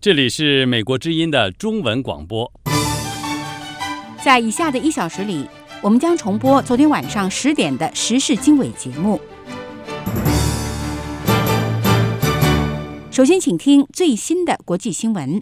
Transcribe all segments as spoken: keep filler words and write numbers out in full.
这里是美国之音的中文广播。 在以下的一小时里，我们将重播昨天晚上十点的时事经纬节目。首先请听最新的国际新闻。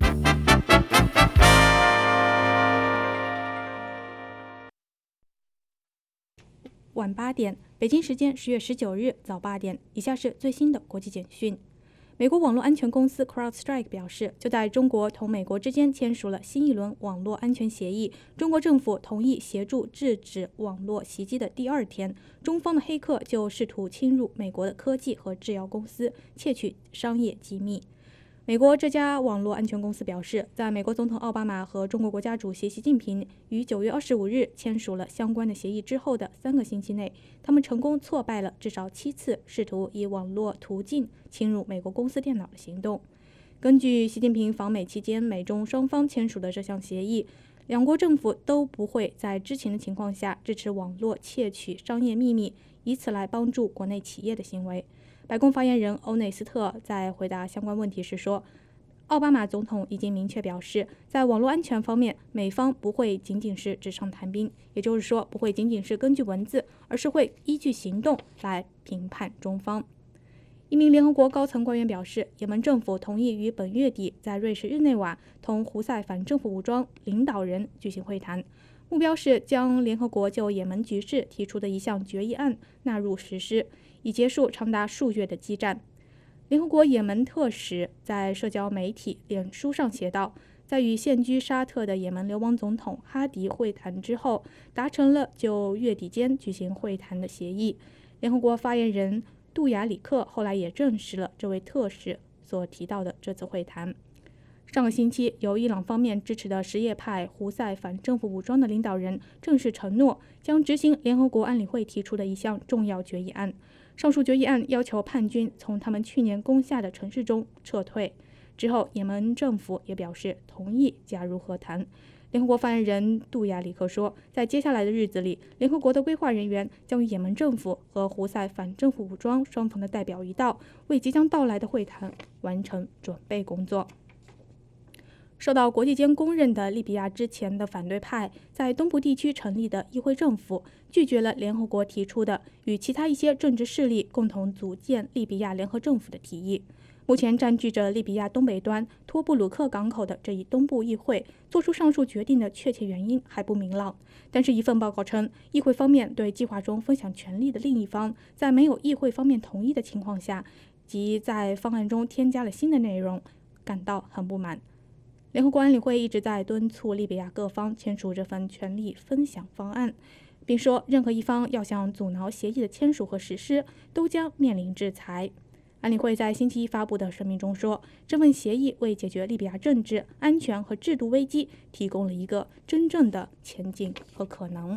晚八点，北京时间十月十九日早八点，以下是最新的国际简讯。美国网络安全公司 CrowdStrike 表示，就在中国同美国之间签署了新一轮网络安全协议，中国政府同意协助制止网络袭击的第二天，中方的黑客就试图侵入美国的科技和制药公司，窃取商业机密。美国这家网络安全公司表示，在美国总统奥巴马和中国国家主席习近平于九月二十五日签署了相关的协议之后的三个星期内，他们成功挫败了至少七次试图以网络途径侵入美国公司电脑的行动。根据习近平访美期间美中双方签署的这项协议，两国政府都不会在知情的情况下支持网络窃取商业秘密，以此来帮助国内企业的行为。白宫发言人欧内斯特在回答相关问题时说，奥巴马总统已经明确表示，在网络安全方面，美方不会仅仅是纸上谈兵，也就是说不会仅仅是根据文字，而是会依据行动来评判中方。一名联合国高层官员表示，也门政府同意于本月底在瑞士日内瓦同胡塞反政府武装领导人举行会谈，目标是将联合国就也门局势提出的一项决议案纳入实施，以结束长达数月的激战。联合国也门特使在社交媒体脸书上写道，在与现居沙特的也门流亡总统哈迪会谈之后，达成了就月底间举行会谈的协议。联合国发言人杜亚里克后来也证实了这位特使所提到的这次会谈。上个星期，由伊朗方面支持的什叶派胡塞反政府武装的领导人正式承诺将执行联合国安理会提出的一项重要决议案。上述决议案要求叛军从他们去年攻下的城市中撤退。之后，也门政府也表示同意加入和谈。联合国发言人杜亚里克说，在接下来的日子里，联合国的规划人员将与也门政府和胡塞反政府武装双方的代表一道，为即将到来的会谈完成准备工作。受到国际间公认的利比亚之前的反对派在东部地区成立的议会政府拒绝了联合国提出的与其他一些政治势力共同组建利比亚联合政府的提议。目前占据着利比亚东北端托布鲁克港口的这一东部议会做出上述决定的确切原因还不明朗，但是一份报告称，议会方面对计划中分享权力的另一方在没有议会方面同意的情况下，即在方案中添加了新的内容，感到很不满。联合国安理会一直在敦促利比亚各方签署这份权力分享方案，并说任何一方要想阻挠协议的签署和实施，都将面临制裁。安理会在星期一发布的声明中说，这份协议为解决利比亚政治、安全和制度危机提供了一个真正的前景和可能。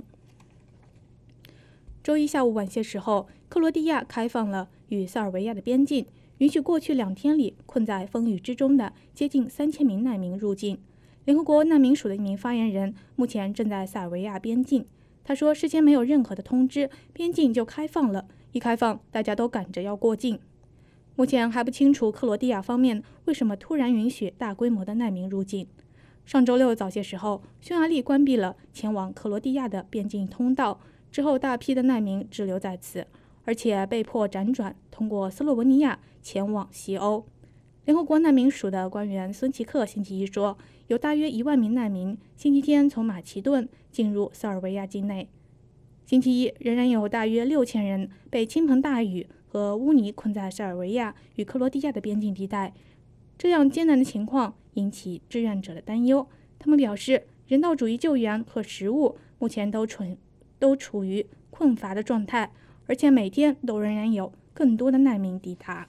周一下午晚些时候，克罗地亚开放了与塞尔维亚的边境，允许过去两天里困在风雨之中的接近三千名难民入境。联合国难民署的一名发言人目前正在塞尔维亚边境，他说事先没有任何的通知，边境就开放了，一开放大家都赶着要过境。目前还不清楚克罗地亚方面为什么突然允许大规模的难民入境。上周六早些时候，匈牙利关闭了前往克罗地亚的边境通道，之后大批的难民滞留在此，而且被迫辗转通过斯洛文尼亚前往西欧。联合国难民署的官员孙奇克星期一说，有大约一万名难民星期天从马其顿进入塞尔维亚境内。星期一仍然有大约六千人被倾盆大雨和污泥困在塞尔维亚与克罗地亚的边境地带。这样艰难的情况引起志愿者的担忧，他们表示，人道主义救援和食物目前都处都处于困乏的状态，而且每天都仍然有更多的难民抵达。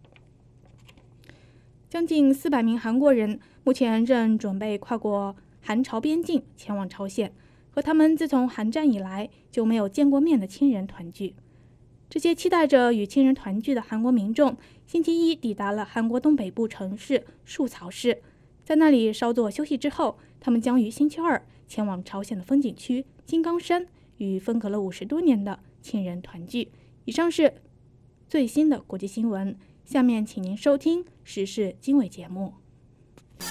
将近四百名韩国人目前正准备跨过韩朝边境前往朝鲜，和他们自从韩战以来就没有见过面的亲人团聚。这些期待着与亲人团聚的韩国民众星期一抵达了韩国东北部城市树草市，在那里稍作休息之后，他们将于星期二前往朝鲜的风景区金刚山，与分隔了五十多年的亲人团聚。以上是最新的国际新闻，下面请您收听时事经纬节目。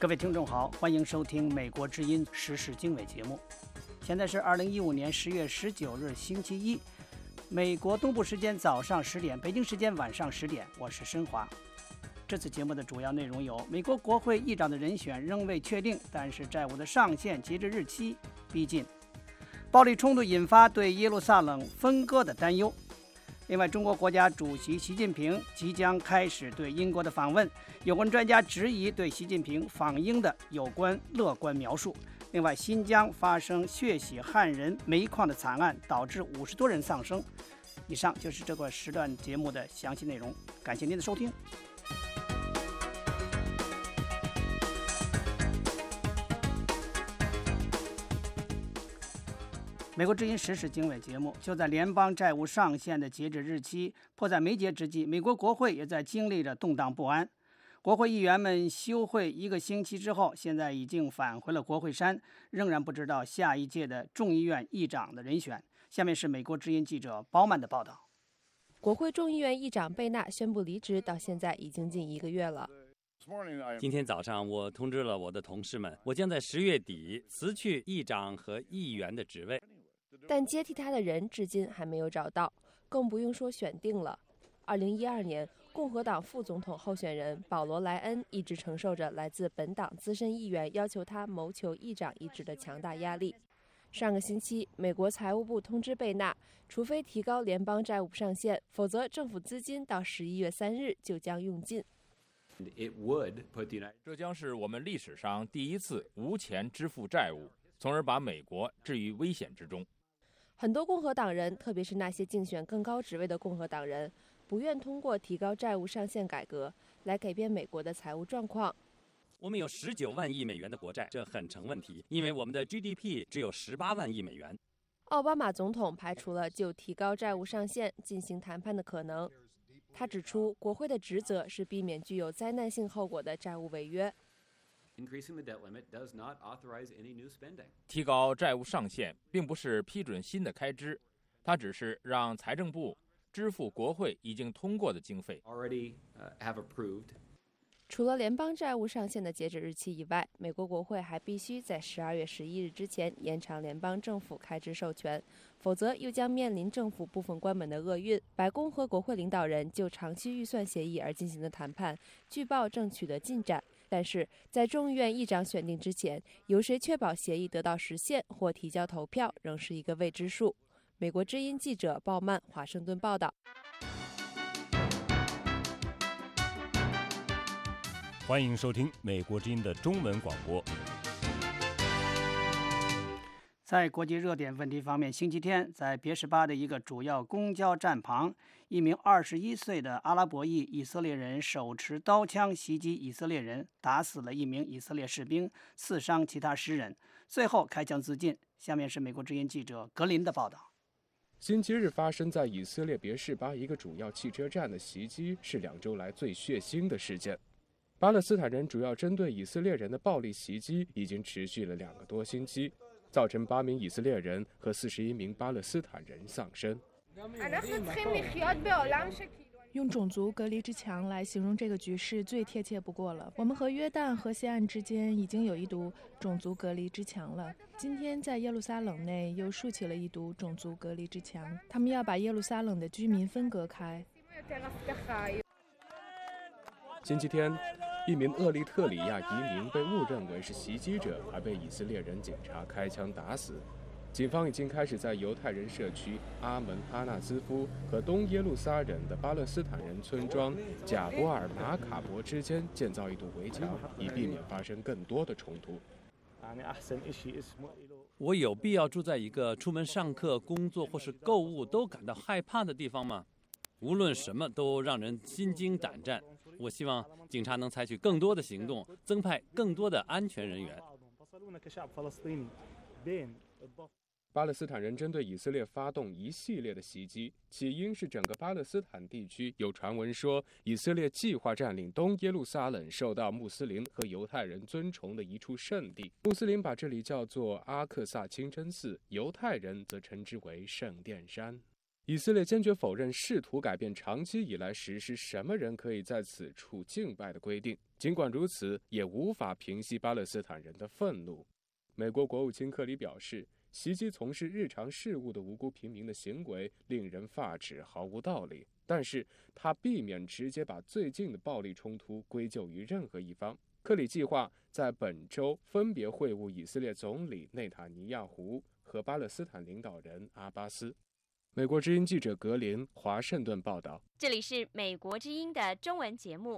各位听众好，欢迎收听美国之音时事经纬节目。现在是二零一五年十月十九日星期一，美国东部时间早上十点，北京时间晚上十点，我是申华。这次节目的主要内容有：美国国会议长的人选仍未确定，但是债务的上限截止日期逼近；暴力冲突引发对耶路撒冷分割的担忧。另外，中国国家主席习近平即将开始对英国的访问，有关专家质疑对习近平访英的有关乐观描述。另外，新疆发生血洗汉人煤矿的惨案，导致五十多人丧生。以上就是这个时段节目的详细内容，感谢您的收听。美国之音时事经纬节目，就在联邦债务上限的截止日期迫在眉睫之际，美国国会也在经历着动荡不安。国会议员们休会一个星期之后，现在已经返回了国会山，仍然不知道下一届的众议院议长的人选。下面是美国之音记者包曼的报道。 国会众议院议长贝纳宣布离职，到现在已经近一个月了。 今天早上，我通知了我的同事们，我将在十月底辞去议长和议员的职位。 但接替他的人至今还没有找到，更不用说选定了。二零一二年，共和党副总统候选人保罗·莱恩一直承受着来自本党资深议员要求他谋求议长一职的强大压力。上个星期，美国财务部通知贝纳，除非提高联邦债务上限，否则政府资金到十一月三日就将用尽。 这将是我们历史上第一次无钱支付债务，从而把美国置于危险之中。 很多共和党人，特别是那些竞选更高职位的共和党人，不愿通过提高债务上限改革来改变美国的财务状况。 我们有十九万亿美元的国债，这很成问题，因为我们的 G D P 只有十八万亿美元。 奥巴马总统排除了就提高债务上限进行谈判的可能。他指出，国会的职责是避免具有灾难性后果的债务违约。 提高债务上限并不是批准新的开支，它只是让财政部支付国会已经通过的经费。 除了联邦债务上限的截止日期以外，美国国会还必须在十二月十一日之前延长联邦政府开支授权，否则又将面临政府部分关门的厄运。白宫和国会领导人就长期预算协议而进行的谈判，据报正取得进展。但是在众议院议长选定之前，由谁确保协议得到实现或提交投票，仍是一个未知数。美国之音记者鲍曼华盛顿报道。 欢迎收听美国之音的中文广播。 在国际热点问题方面，星期天在别什巴的一个主要公交站旁，一名二十一岁的阿拉伯裔以色列人手持刀枪袭击以色列人，打死了一名以色列士兵，刺伤其他十人，最后开枪自尽。下面是美国之音记者格林的报道。 星期日发生在以色列别什巴一个主要汽车站的袭击是两周来最血腥的事件。巴勒斯坦人主要针对以色列人的暴力袭击已经持续了两个多星期，造成八名以色列人和四十一名巴勒斯坦人丧生。 用种族隔离之墙来形容这个局势最贴切不过了。我们和约旦和西岸之间已经有一堵种族隔离之墙了，今天在耶路撒冷内又竖起了一堵种族隔离之墙，他们要把耶路撒冷的居民分隔开。 星期天，一名厄立特里亚移民被误认为是袭击者，而被以色列人警察开枪打死。警方已经开始在犹太人社区阿门哈纳兹夫和东耶路撒冷的巴勒斯坦人村庄贾博尔马卡伯之间建造一堵围墙，以避免发生更多的冲突。 我有必要住在一个出门上课、工作或是购物都感到害怕的地方吗？无论什么都让人心惊胆战。我希望警察能采取更多的行动，增派更多的安全人员。 巴勒斯坦人针对以色列发动一系列的袭击，起因是整个巴勒斯坦地区有传闻说，以色列计划占领东耶路撒冷受到穆斯林和犹太人尊崇的一处圣地。穆斯林把这里叫做阿克萨清真寺，犹太人则称之为圣殿山。 以色列坚决否认试图改变长期以来实施什么人可以在此处敬拜的规定，尽管如此，也无法平息巴勒斯坦人的愤怒。美国国务卿克里表示，袭击从事日常事务的无辜平民的行为令人发指，毫无道理。但是他避免直接把最近的暴力冲突归咎于任何一方。克里计划在本周分别会晤以色列总理内塔尼亚胡和巴勒斯坦领导人阿巴斯。美国之音记者格林华盛顿报道。 这里是美国之音的中文节目。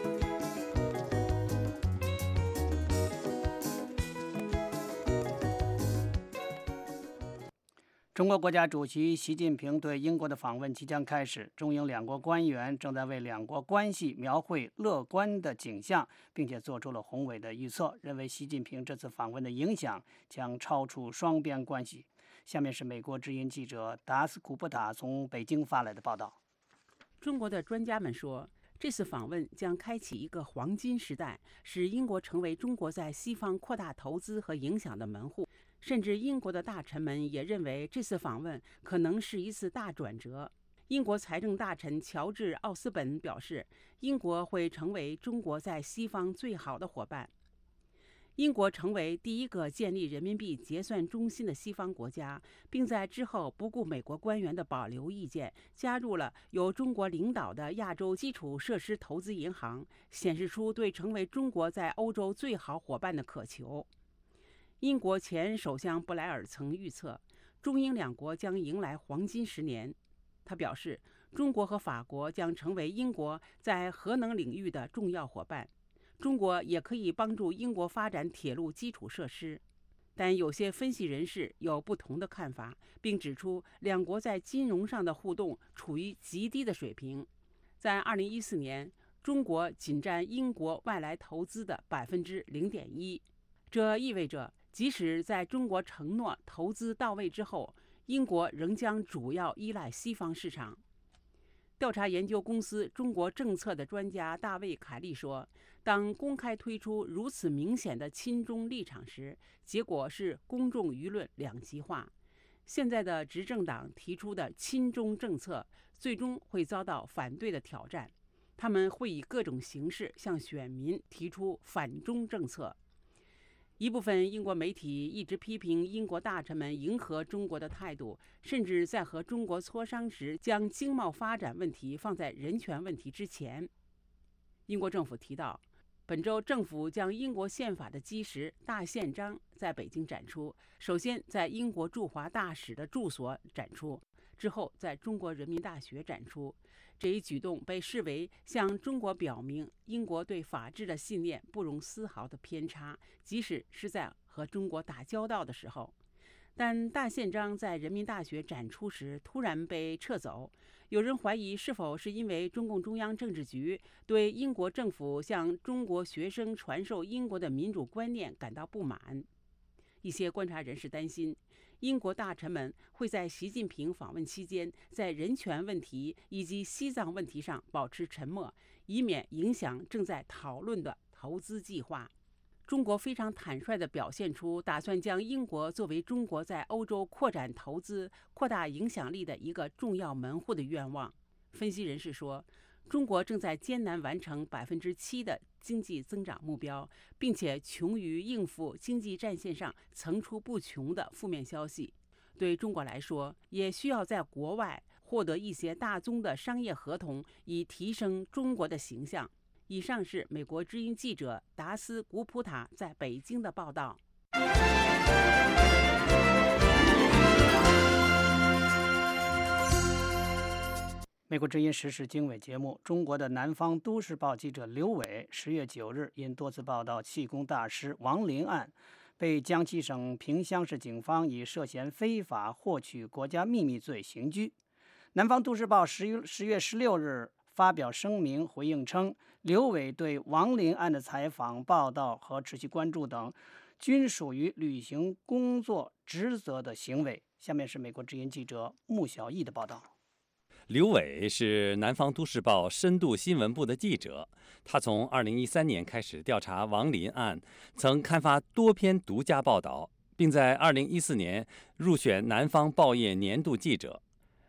中国国家主席习近平对英国的访问即将开始，中英两国官员正在为两国关系描绘乐观的景象，并且做出了宏伟的预测，认为习近平这次访问的影响将超出双边关系。下面是美国之音记者达斯库布塔从北京发来的报道。 中国的专家们说，这次访问将开启一个黄金时代，使英国成为中国在西方扩大投资和影响的门户。甚至英国的大臣们也认为这次访问可能是一次大转折。英国财政大臣乔治·奥斯本表示，英国会成为中国在西方最好的伙伴。英国成为第一个建立人民币结算中心的西方国家，并在之后不顾美国官员的保留意见，加入了由中国领导的亚洲基础设施投资银行，显示出对成为中国在欧洲最好伙伴的渴求。英国前首相布莱尔曾预测，中英两国将迎来黄金十年。他表示，中国和法国将成为英国在核能领域的重要伙伴。中国也可以帮助英国发展铁路基础设施，但有些分析人士有不同的看法，并指出两国在金融上的互动处于极低的水平。在二零一四年，中国仅占英国外来投资的百分之零点一，这意味着即使在中国承诺投资到位之后，英国仍将主要依赖西方市场。调查研究公司中国政策的专家大卫·凯利说，当公开推出如此明显的亲中立场时，结果是公众舆论两极化。现在的执政党提出的亲中政策最终会遭到反对的挑战，他们会以各种形式向选民提出反中政策。一部分英国媒体一直批评英国大臣们迎合中国的态度，甚至在和中国磋商时将经贸发展问题放在人权问题之前。英国政府提到，本周政府将英国宪法的基石大宪章在北京展出，首先在英国驻华大使的住所展出，之后在中国人民大学展出。这一举动被视为向中国表明英国对法治的信念不容丝毫的偏差，即使是在和中国打交道的时候。但大宪章在人民大学展出时突然被撤走，有人怀疑是否是因为中共中央政治局对英国政府向中国学生传授英国的民主观念感到不满。一些观察人士担心，英国大臣们会在习近平访问期间在人权问题以及西藏问题上保持沉默，以免影响正在讨论的投资计划。中国非常坦率地表现出打算将英国作为中国在欧洲扩展投资、扩大影响力的一个重要门户的愿望。分析人士说，中国正在艰难完成百分之七的经济增长目标，并且穷于应付经济战线上层出不穷的负面消息。对中国来说，也需要在国外获得一些大宗的商业合同，以提升中国的形象。以上是美国之音记者达斯·古普塔在北京的报道。 美国之音时事经纬节目，中国的南方都市报记者刘伟十月九日因多次报道气功大师王林案，被江西省萍乡市警方以涉嫌非法获取国家秘密罪刑拘。南方都市报十月十六日发表声明回应称，刘伟对王林案的采访、报道和持续关注等，均属于履行工作职责的行为。下面是美国之音记者穆小艺的报道。 刘伟是南方都市报深度新闻部的记者，他从二零一三年开始调查王林案，曾刊发多篇独家报道，并在二零一四年入选南方报业年度记者。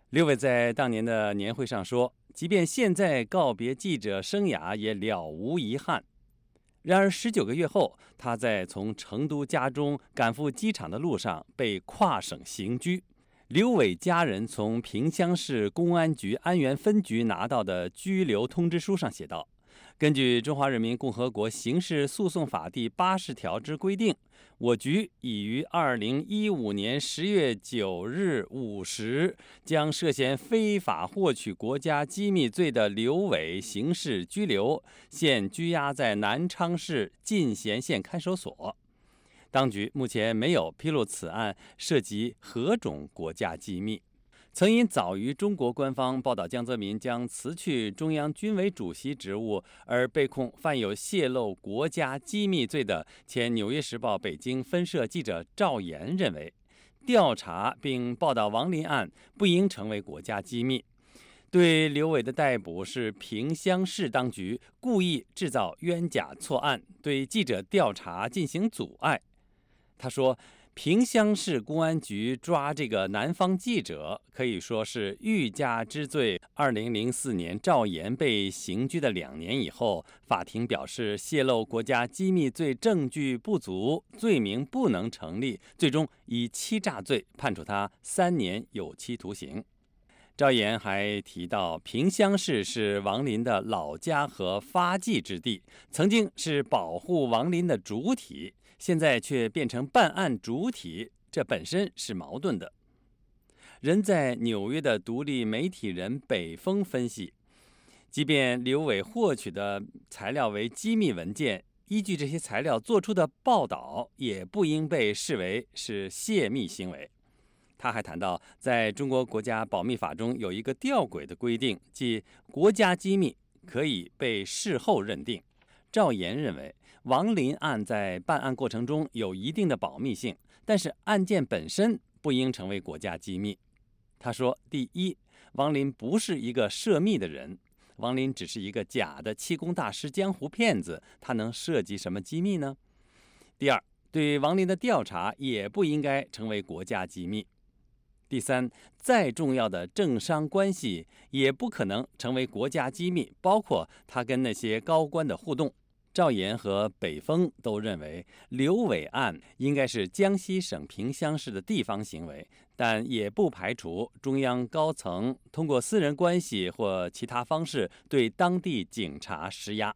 刘伟在当年的年会上说，即便现在告别记者生涯也了无遗憾。然而十九个月后，他在从成都家中赶赴机场的路上被跨省刑拘。刘伟家人从萍乡市公安局安源分局拿到的拘留通知书上写道，根据《中华人民共和国刑事诉讼法》第八十条之规定，我局已于二零一五年十月九日五时将涉嫌非法获取国家机密罪的刘伟刑事拘留，现拘押在南昌市进贤县看守所。当局目前没有披露此案涉及何种国家机密。曾因早于中国官方报道江泽民将辞去中央军委主席职务而被控犯有泄露国家机密罪的前《纽约时报》北京分社记者赵岩认为，调查并报道王林案不应成为国家机密。对刘伟的逮捕是萍乡市当局故意制造冤假错案，对记者调查进行阻碍。他说，萍乡市公安局抓这个南方记者可以说是欲加之罪。二零零四年赵岩被刑拘的两年以后，法庭表示泄露国家机密罪证据不足，罪名不能成立，最终以欺诈罪判处他三年有期徒刑。赵岩还提到，萍乡市是王林的老家和发迹之地，曾经是保护王林的主体，现在却变成办案主体，这本身是矛盾的。人在纽约的独立媒体人北风分析，即便刘伟获取的材料为机密文件，依据这些材料做出的报道也不应被视为是泄密行为。他还谈到，在中国国家保密法中有一个吊诡的规定，即国家机密可以被事后认定。赵岩认为，王林案在办案过程中有一定的保密性，但是案件本身不应成为国家机密。他说，第一，王林不是一个涉密的人，王林只是一个假的气功大师江湖骗子，他能涉及什么机密呢？第二，对王林的调查也不应该成为国家机密。第三，再重要的政商关系也不可能成为国家机密，包括他跟那些高官的互动。赵岩和北风都认为，刘伟案应该是江西省萍乡市的地方行为，但也不排除中央高层通过私人关系或其他方式对当地警察施压。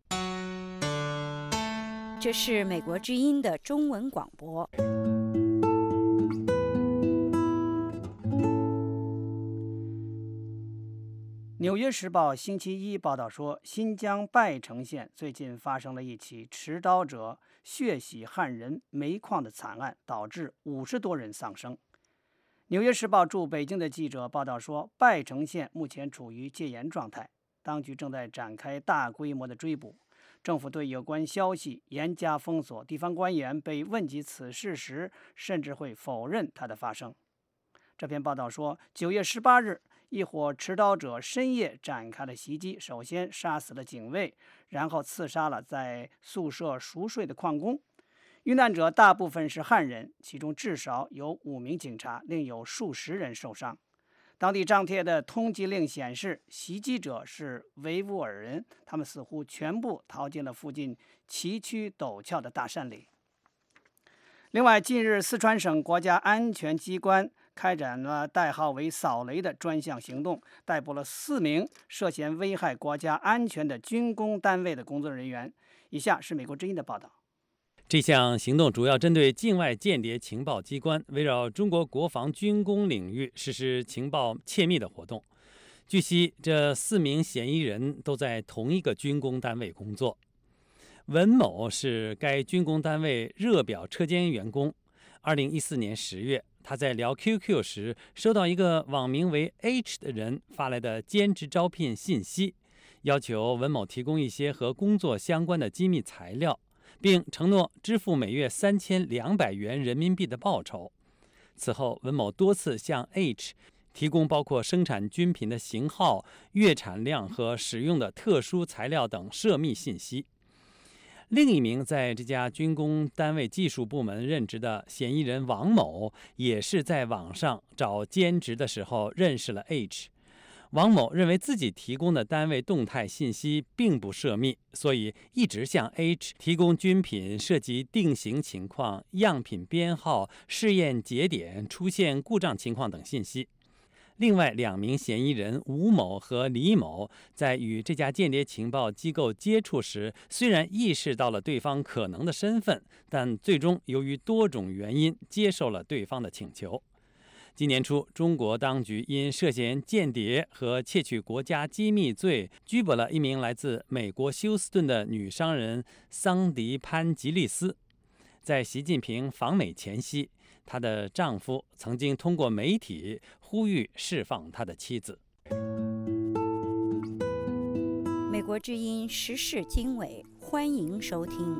这是美国之音的中文广播。 《纽约时报》星期一报道说，新疆拜城县最近发生了一起持刀者血洗汉人煤矿的惨案，导致五十多人丧生。《纽约时报》驻北京的记者报道说，拜城县目前处于戒严状态，当局正在展开大规模的追捕。政府对有关消息严加封锁，地方官员被问及此事时，甚至会否认它的发生。这篇报道说，九月十八日，一伙持刀者深夜展开了袭击，首先杀死了警卫，然后刺杀了在宿舍熟睡的矿工。遇难者大部分是汉人，其中至少有五名警察，另有数十人受伤。当地张贴的通缉令显示，袭击者是维吾尔人，他们似乎全部逃进了附近崎岖陡峭的大山里。另外，近日四川省国家安全机关开展了代号为“扫雷”的专项行动，逮捕了四名涉嫌危害国家安全的军工单位的工作人员。以下是美国之音的报道。 这项行动主要针对境外间谍情报机关围绕中国国防军工领域实施情报窃密的活动。据悉，这四名嫌疑人都在同一个军工单位工作。文某是该军工单位热表车间员工。二零一四年十月，他在聊 Q Q 时，收到一个网名为 H 的人发来的兼职招聘信息，要求文某提供一些和工作相关的机密材料，并承诺支付每月三千两百元人民币的报酬。此后，文某多次向 H 提供包括生产军品的型号、月产量和使用的特殊材料等涉密信息。 另一名在这家军工单位技术部门任职的嫌疑人王某，也是在网上找兼职的时候认识了 H。王某认为自己提供的单位动态信息并不涉密，所以一直向 H 提供军品涉及定型情况、样品编号、试验节点、出现故障情况等信息。另外两名嫌疑人吴某和李某在与这家间谍情报机构接触时，虽然意识到了对方可能的身份，但最终由于多种原因接受了对方的请求。今年初，中国当局因涉嫌间谍和窃取国家机密罪，拘捕了一名来自美国休斯顿的女商人桑迪潘吉利斯。在习近平访美前夕，她的丈夫曾经通过媒体呼吁释放他的妻子。 美国之音时事经纬，欢迎收听。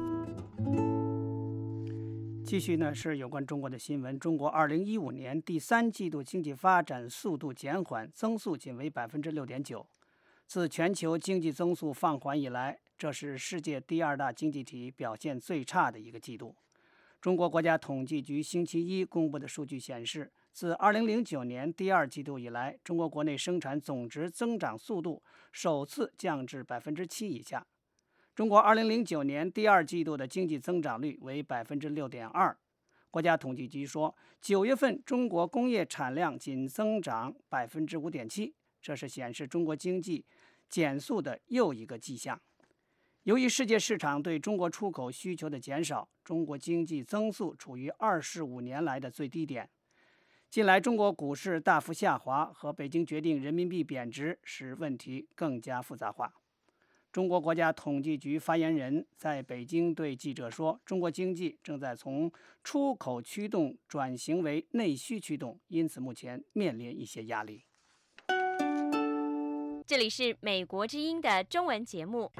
继续呢是有关中国的新闻。中国二零一五年第三季度经济发展速度减缓，增速仅为百分之六点九。自全球经济增速放缓以来，这是世界第二大经济体表现最差的一个季度。中国国家统计局星期一公布的数据显示，自二零零九年第二季度以来，中国国内生产总值增长速度首次降至百分之七以下。中国二零零九年第二季度的经济增长率为百分之六点二。国家统计局说，九月份中国工业产量仅增长百分之五点七，这是显示中国经济减速的又一个迹象。由于世界市场对中国出口需求的减少，中国经济增速处于二十五年来的最低点。近来中国股市大幅下滑和北京决定人民币贬值，使问题更加复杂化。中国国家统计局发言人在北京对记者说，中国经济正在从出口驱动转型为内需驱动，因此目前面临一些压力。 这里是美国之音的中文节目。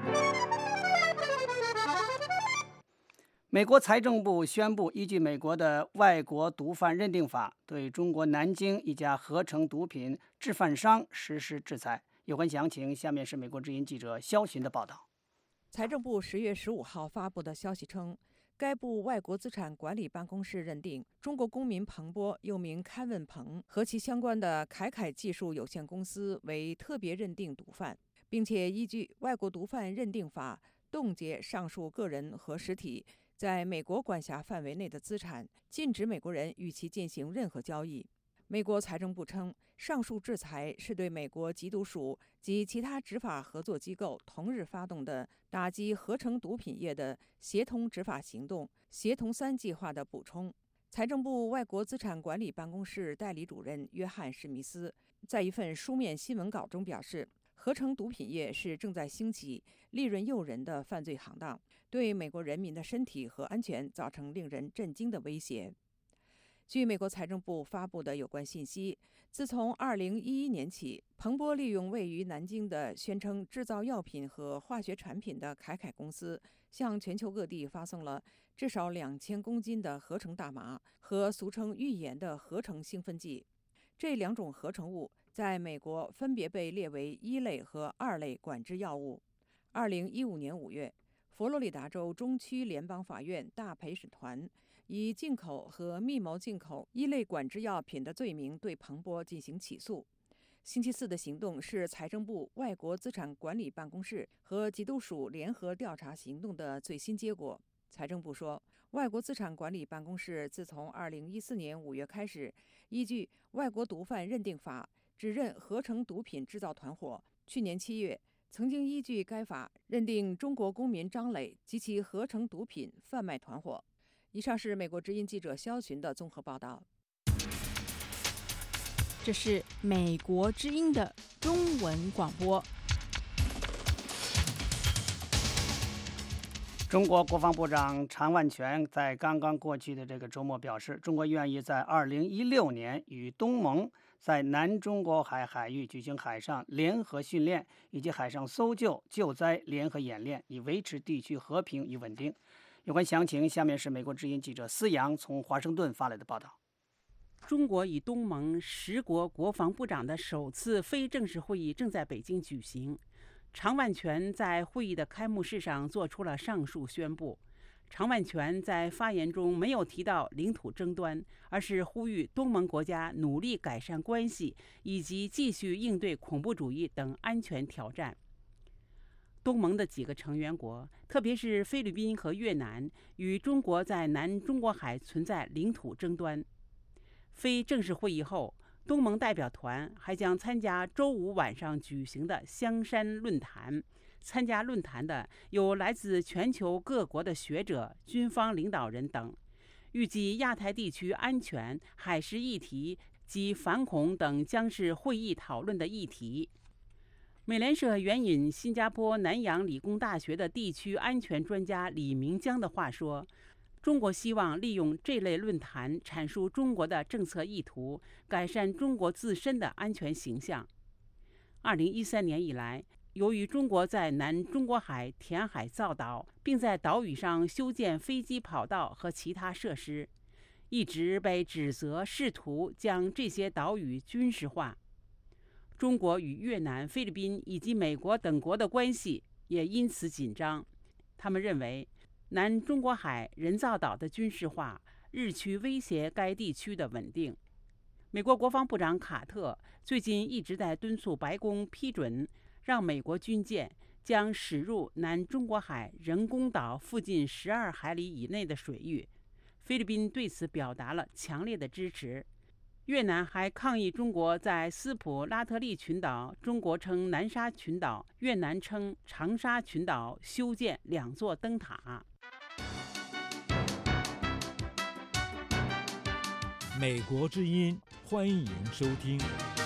美国财政部宣布，依据美国的外国毒贩认定法，对中国南京一家合成毒品制贩商实施制裁。有关详情，下面是美国之音记者肖寻的报道。 财政部十月十五号发布的消息称，该部外国资产管理办公室认定中国公民彭波，又名康文鹏，和其相关的凯凯技术有限公司为特别认定毒贩，并且依据外国毒贩认定法冻结上述个人和实体在美国管辖范围内的资产，禁止美国人与其进行任何交易。美国财政部称，上述制裁是对美国缉毒署及其他执法合作机构同日发动的打击合成毒品业的协同执法行动“协同三”计划的补充。财政部外国资产管理办公室代理主任约翰·史密斯在一份书面新闻稿中表示，合成毒品业是正在兴起、利润诱人的犯罪行当，对美国人民的身体和安全造成令人震惊的威胁。据美国财政部发布的有关信息，自从二零一一年起，彭波利用位于南京的宣称制造药品和化学产品的凯凯公司，向全球各地发送了至少两千公斤的合成大麻和俗称预言的合成兴奋剂。这两种合成物在美国分别被列为一类和二类管制药物。二零一五年五月，佛罗里达州中区联邦法院大陪审团以进口和密谋进口一类管制药品的罪名对彭波进行起诉。星期四的行动是财政部外国资产管理办公室和缉毒署联合调查行动的最新结果。财政部说，外国资产管理办公室自从二零一四年五月开始，依据外国毒贩认定法指认合成毒品制造团伙。去年七月，曾经依据该法认定中国公民张磊及其合成毒品贩卖团伙。以上是美国之音记者肖寻的综合报道。 这是美国之音的中文广播。 中国国防部长常万全在刚刚过去的这个周末表示，中国愿意在二零一六年与东盟在南中国海海域举行海上联合训练以及海上搜救救灾联合演练，以维持地区和平与稳定。有关详情，下面是美国之音记者思阳从华盛顿发来的报道。 中国与东盟十国国防部长的首次非正式会议正在北京举行。 常万全在会议的开幕式上做出了上述宣布。常万全在发言中没有提到领土争端，而是呼吁东盟国家努力改善关系，以及继续应对恐怖主义等安全挑战。东盟的几个成员国，特别是菲律宾和越南，与中国在南中国海存在领土争端。非正式会议后，东盟代表团还将参加周五晚上举行的香山论坛。参加论坛的有来自全球各国的学者、军方领导人等。预计亚太地区安全、海事议题及反恐等将是会议讨论的议题。美联社援引新加坡南洋理工大学的地区安全专家李明江的话说，中国希望利用这类论坛阐述中国的政策意图，改善中国自身的安全形象。二零一三年以来，由于中国在南中国海填海造岛，并在岛屿上修建飞机跑道和其他设施，一直被指责试图将这些岛屿军事化。中国与越南、菲律宾以及美国等国的关系也因此紧张。他们认为，南中国海人造岛的军事化日趋威胁该地区的稳定。美国国防部长卡特最近一直在敦促白宫批准让美国军舰将驶入南中国海人工岛附近十二海里以内的水域。菲律宾对此表达了强烈的支持。越南还抗议中国在斯普拉特利群岛，中国称南沙群岛，越南称长沙群岛修建两座灯塔。 美国之音，欢迎收听。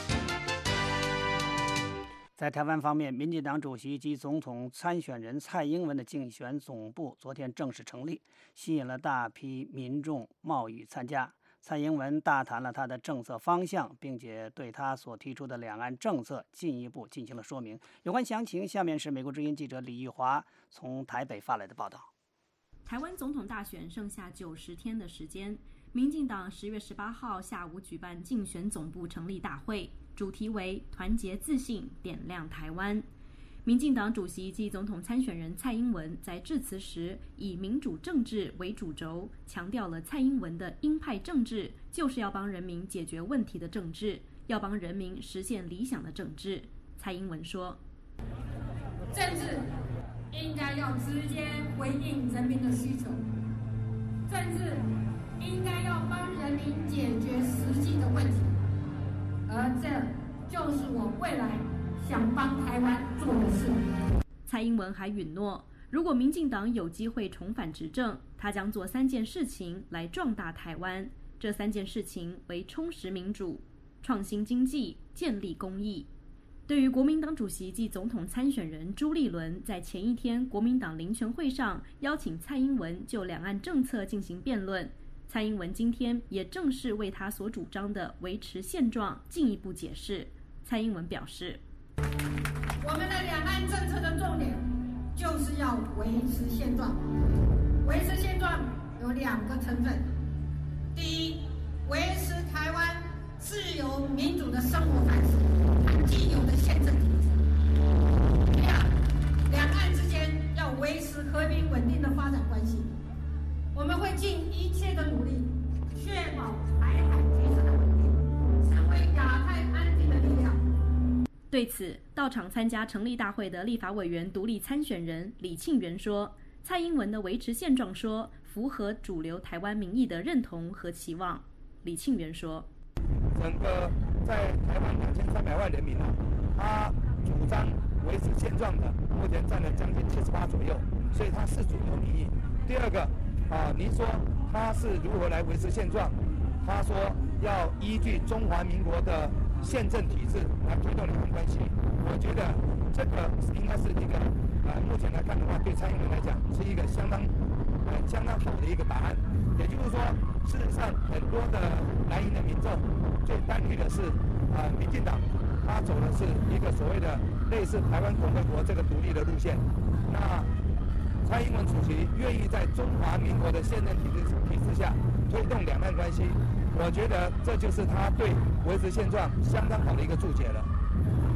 在台湾方面，民进党主席及总统参选人蔡英文的竞选总部昨天正式成立，吸引了大批民众冒雨参加。蔡英文大谈了他的政策方向，并且对他所提出的两岸政策进一步进行了说明。有关详情，下面是美国之音记者李玉华从台北发来的报道。 台湾总统大选剩下九十天的时间，民进党十月十八号下午举办竞选总部成立大会，主题为团结自信，点亮台湾。民进党主席及总统参选人蔡英文在致辞时以民主政治为主轴，强调了蔡英文的鹰派政治就是要帮人民解决问题的政治，要帮人民实现理想的政治。蔡英文说， 政治应该要直接回应人民的需求，政治应该要帮人民解决实际的问题，而这就是我未来想帮台湾做的事。 蔡英文还允诺，如果民进党有机会重返执政，他将做三件事情来壮大台湾。这三件事情为充实民主、创新经济、建立公义。对于国民党主席及总统参选人朱立伦在前一天国民党林全会上邀请蔡英文就两岸政策进行辩论，蔡英文今天也正式为他所主张的维持现状进一步解释。蔡英文表示， 我们的两岸政策的重点就是要维持现状。维持现状有两个成分：第一，维持台湾自由民主的生活范式和既有的宪政体制；第二，两岸之间要维持和平稳定的发展关系。我们会尽一切的努力，确保台海局势的稳定，成为亚太安定的力量。 对此，到场参加成立大会的立法委员独立参选人李庆元说，蔡英文的维持现状说符合主流台湾民意的认同和期望。李庆元说， 整个在台湾两千三百万人民啊，他主张维持现状的，目前占了将近七十八左右，所以他是主流民意。第二个啊，您说他是如何来维持现状？他说要依据中华民国的宪政体制来推动两岸关系。我觉得这个应该是一个呃，目前来看的话，对蔡英文来讲是一个相当呃相当好的一个答案。也就是说，事实上很多的蓝营的民众最担虑的是啊、呃，民进党他走的是一个所谓的类似台湾共和国这个独立的路线。那蔡英文主席愿意在中华民国的宪政体制体制下推动两岸关系，我觉得这就是他对维持现状相当好的一个注解了。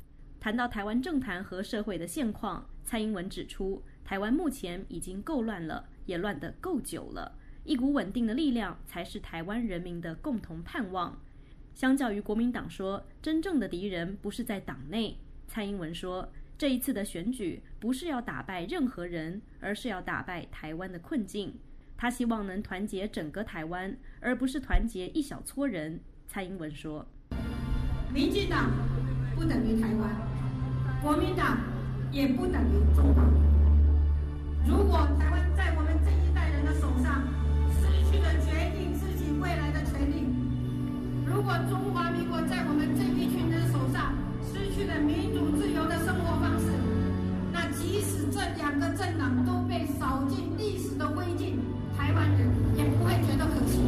谈到台湾政坛和社会的现况，蔡英文指出，台湾目前已经够乱了，也乱得够久了，一股稳定的力量才是台湾人民的共同盼望。相较于国民党说真正的敌人不是在党内，蔡英文说这一次的选举不是要打败任何人，而是要打败台湾的困境。他希望能团结整个台湾，而不是团结一小撮人。蔡英文说， 民进党不等于台湾，国民党也不等于中华民国。如果台湾在我们这一代人的手上失去了决定自己未来的权利，如果中华民国在我们这一群人手上失去了民主自由的生活方式，那即使这两个政党都被扫进历史的灰烬，台湾人也不会觉得可惜。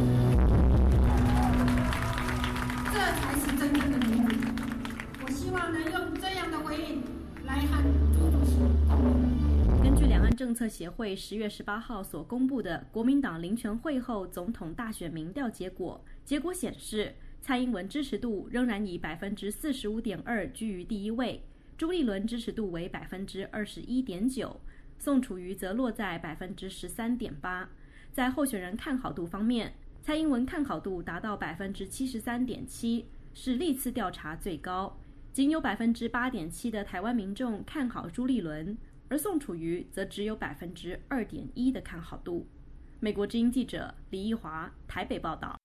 这才是真正的民主。我希望能用这样的回应来和朱主席共鸣。 根据两岸政策协会十月十八号所公布的国民党林权会后总统大选民调结果，结果显示，蔡英文支持度仍然以百分之四十五点二居于第一位，朱立伦支持度为百分之二十一点九，宋楚瑜则落在百分之十三点八。在候选人看好度方面，蔡英文看好度达到百分之七十三点七，是历次调查最高。仅有百分之八点七的台湾民众看好朱立伦，而宋楚瑜则只有百分之二点一的看好度。美国之音记者李义华台北报道。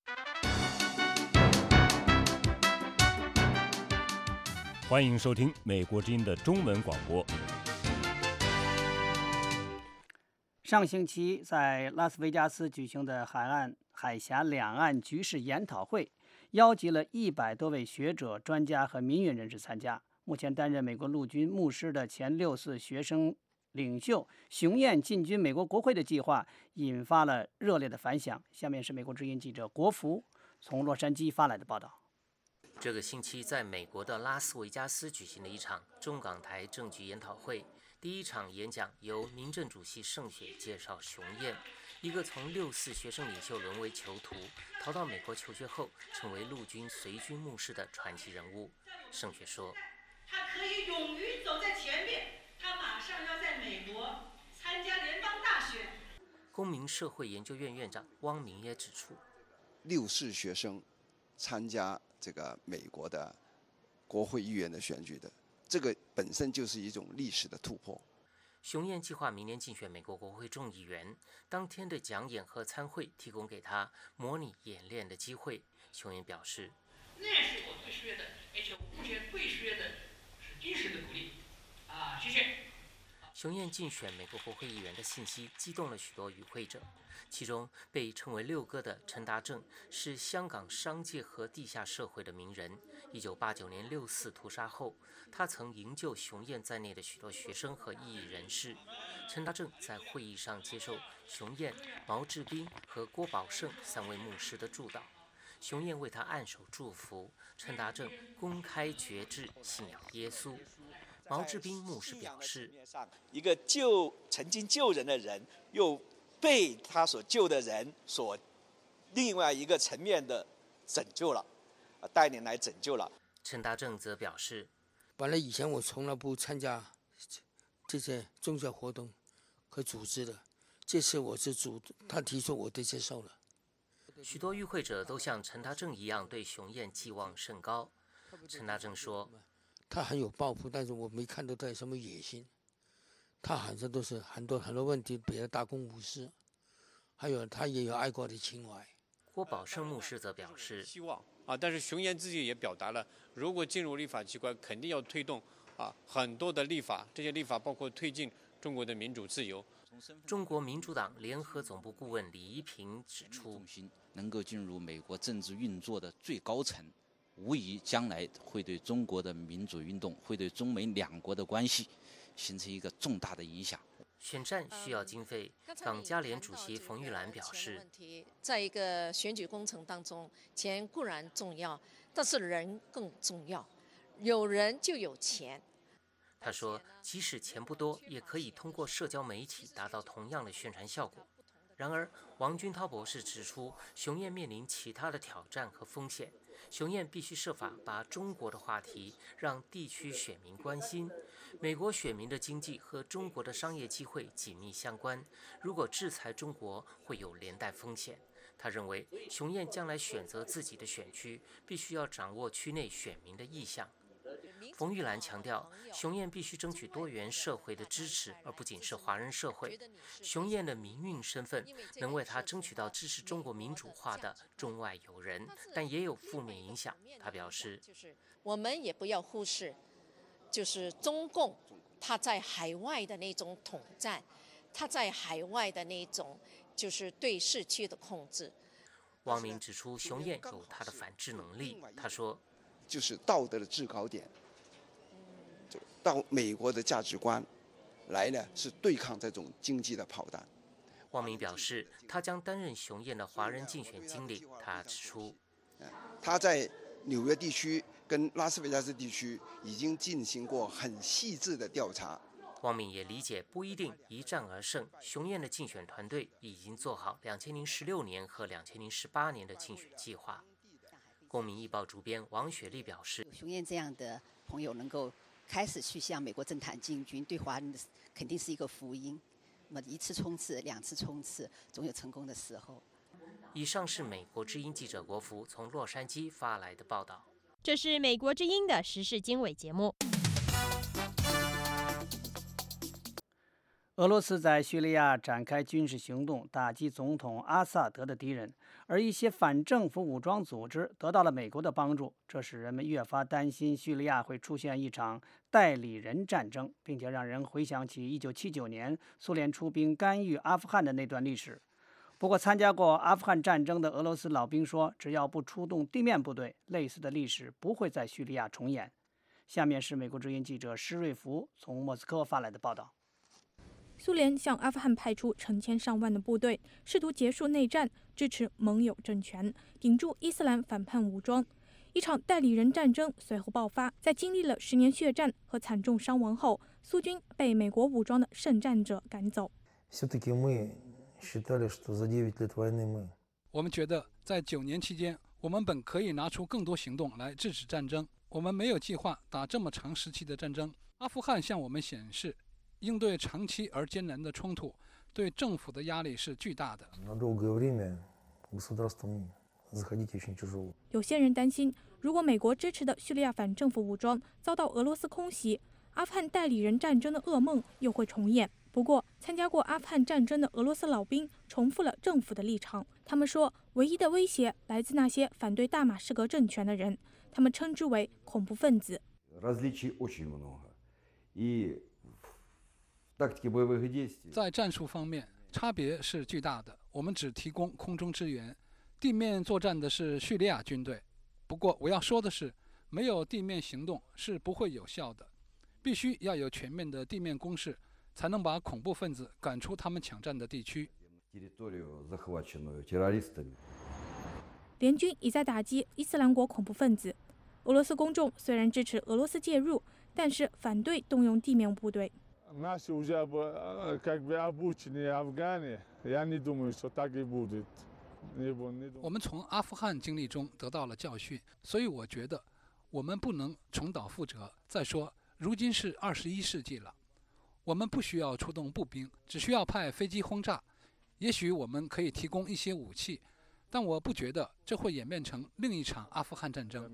欢迎收听美国之音的中文广播。 上星期在拉斯维加斯举行的海岸海峡两岸局势研讨会，邀集了一百多位学者、专家和民运人士参加。目前担任美国陆军牧师的前六四学生领袖熊燕进军美国国会的计划引发了热烈的反响。下面是美国之音记者国福从洛杉矶发来的报道。 这个星期在美国的拉斯维加斯举行了一场中港台政局研讨会。第一场演讲由民政主席盛雪介绍熊燕，一个从六四学生领袖沦为囚徒，逃到美国求学后成为陆军随军牧师的传奇人物。盛雪说， 他可以勇于走在前面，他马上要在美国参加联邦大选。 公民社会研究院院长汪明也指出， 六四学生参加这个美国的国会议员的选举的，这个本身就是一种历史的突破。 熊燕计划明年竞选美国国会众议员，当天的讲演和参会提供给他模拟演练的机会。熊燕表示， 那是我最需要的，而且我目前最需要的是精神的鼓励啊！谢谢。 熊燕竞选美国国会议员的信息激动了许多与会者，其中被称为六哥的陈达正是香港商界和地下社会的名人。一九八九年六四屠杀后，他曾营救熊燕在内的许多学生和异议人士。陈达正在会议上接受熊燕、毛志斌和郭宝胜三位牧师的祝祷，熊燕为他按手祝福。陈达正公开决志信仰耶稣。毛志斌牧师表示， 一个救曾经救人的人，又被他所救的人所另外一个层面的拯救了，带领来拯救了。 陈达正则表示， 本来以前我从来不参加这些宗教活动和组织的，这次我是主，他提出我都接受了。 许多与会者都像陈达正一样对熊燕寄望甚高。陈达正说， 他很有抱负，但是我没看到他有什么野心。他好像都是很多很多问题别的大公无私，还有他也有爱国的情怀。 郭宝胜牧师则表示， 希望啊，但是熊燕自己也表达了，如果进入立法机关，肯定要推动啊很多的立法，这些立法包括推进中国的民主自由。 中国民主党联合总部顾问李一平指出， 能够进入美国政治运作的最高层，无疑将来会对中国的民主运动，会对中美两国的关系形成一个重大的影响。 选战需要经费，港加联主席冯玉兰表示， 在一个选举工程当中，钱固然重要，但是人更重要，有人就有钱。 他说，即使钱不多，也可以通过社交媒体达到同样的宣传效果。 然而，王军涛博士指出，熊燕面临其他的挑战和风险。熊燕必须设法把中国的话题让地区选民关心。美国选民的经济和中国的商业机会紧密相关，如果制裁中国，会有连带风险。他认为，熊燕将来选择自己的选区，必须要掌握区内选民的意向。冯玉兰强调，熊燕必须争取多元社会的支持，而不仅是华人社会。熊燕的民运身份能为他争取到支持中国民主化的中外友人，但也有负面影响。他表示， 我们也不要忽视，就是中共他在海外的那种统战，他在海外的那种就是对市区的控制。 汪明指出，熊燕有他的反制能力。他说， 就是道德的制高点，到美国的价值观来呢，是对抗这种经济的炮弹。 汪明表示，他将担任熊燕的华人竞选经理。他指出， 他在纽约地区跟拉斯维加斯地区已经进行过很细致的调查。 汪明也理解不一定一战而胜，熊燕的竞选团队已经做好两千零十六年和两千零十八年的竞选计划。公民日报主编王雪莉表示， 熊燕这样的朋友能够开始去向美国政坛进军，对华人的肯定是一个福音。那么一次冲刺，两次冲刺，总有成功的时候。 以上是美国之音记者国福从洛杉矶发来的报道。 这是美国之音的时事经纬节目。 俄罗斯在叙利亚展开军事行动，打击总统阿萨德的敌人，而一些反政府武装组织得到了美国的帮助，这使人们越发担心叙利亚会出现一场代理人战争，并且让人回想起一九七九年苏联出兵干预阿富汗的那段历史。不过，参加过阿富汗战争的俄罗斯老兵说，只要不出动地面部队，类似的历史不会在叙利亚重演。下面是美国之音记者施瑞福从莫斯科发来的报道。 苏联向阿富汗派出成千上万的部队，试图结束内战，支持盟友政权，顶住伊斯兰反叛武装。一场代理人战争随后爆发，在经历了十年血战和惨重伤亡后，苏军被美国武装的圣战者赶走。 我们觉得，在九年期间，我们本可以拿出更多行动来制止战争。我们没有计划打这么长时期的战争。阿富汗向我们显示，应对长期而艰难的冲突，对政府的压力是巨大的。 有些人担心，如果美国支持的叙利亚反政府武装遭到俄罗斯空袭，阿富汗代理人战争的噩梦又会重演。不过，参加过阿富汗战争的俄罗斯老兵重复了政府的立场。他们说，唯一的威胁来自那些反对大马士革政权的人，他们称之为恐怖分子。 在战术方面，差别是巨大的。我们只提供空中支援，地面作战的是叙利亚军队。不过，我要说的是，没有地面行动是不会有效的，必须要有全面的地面攻势，才能把恐怖分子赶出他们抢占的地区。 联军已在打击伊斯兰国恐怖分子。俄罗斯公众虽然支持俄罗斯介入，但是反对动用地面部队。 我们从阿富汗经历中得到了教训，所以我觉得我们不能重蹈覆辙。再说，如今是二十一世纪了，我们不需要出动步兵，只需要派飞机轰炸。也许我们可以提供一些武器，但我不觉得这会演变成另一场阿富汗战争。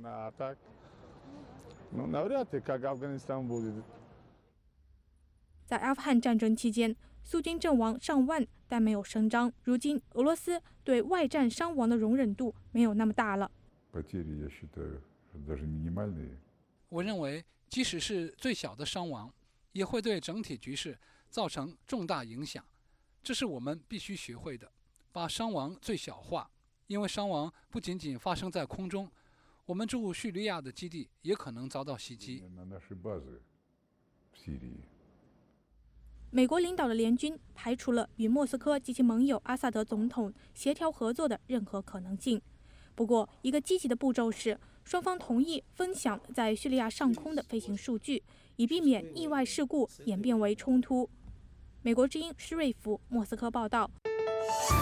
在阿富汗战争期间，苏军阵亡上万，但没有声张。如今，俄罗斯对外战伤亡的容忍度没有那么大了。 我认为，即使是最小的伤亡，也会对整体局势造成重大影响。这是我们必须学会的，把伤亡最小化。因为伤亡不仅仅发生在空中，我们驻叙利亚的基地也可能遭到袭击。 美国领导的联军排除了与莫斯科及其盟友阿萨德总统协调合作的任何可能性。不过，一个积极的步骤是，双方同意分享在叙利亚上空的飞行数据，以避免意外事故演变为冲突。美国之音施瑞福莫斯科报道。